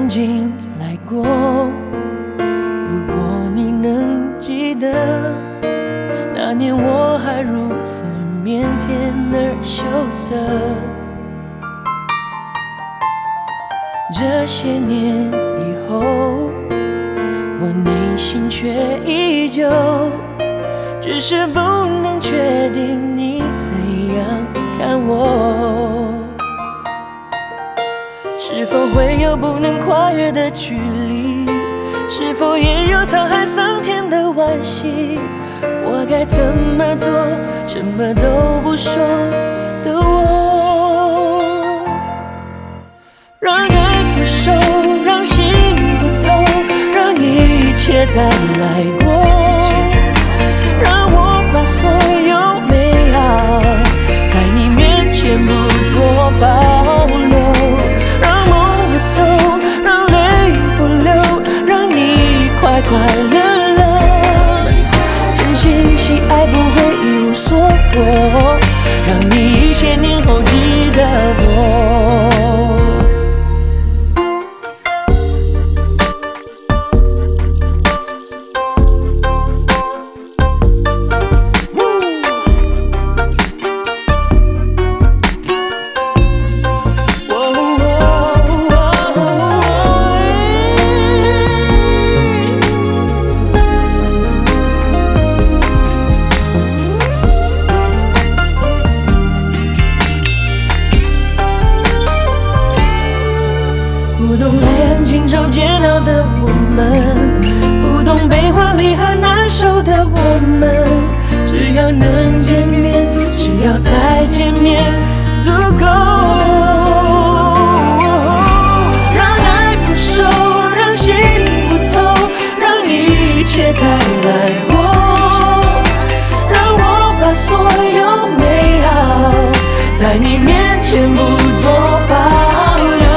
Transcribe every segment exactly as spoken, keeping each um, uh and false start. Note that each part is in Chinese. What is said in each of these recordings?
曾经来过。如果你能记得，那年我还如此腼腆而羞涩。这些年以后，我内心却依旧，只是不能确定你怎样看我。是否会有不能跨越的距离？是否也有沧海桑田的惋惜？我该怎么做？什么都不说的我，让爱不收，让心不透，让一切再来过，让我把所有美好在你面前不做保留，让梦不走，让泪不流，让你快快乐乐。真心喜爱不会一无所获，让你一千年后记得我。不懂黑暗情愁煎熬的我们，不懂悲欢离合难受的我们，只要能见面，只要再见面足够。让爱不收，让心不透，让一切再来过，让我把所有美好在你面前不做保留。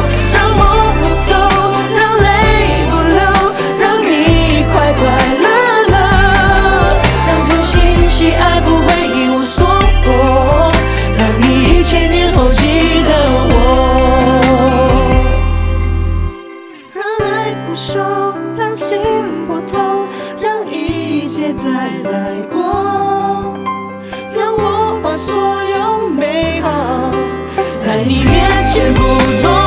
不收，让心不透，让一切再来过，让我把所有美好在你面前不做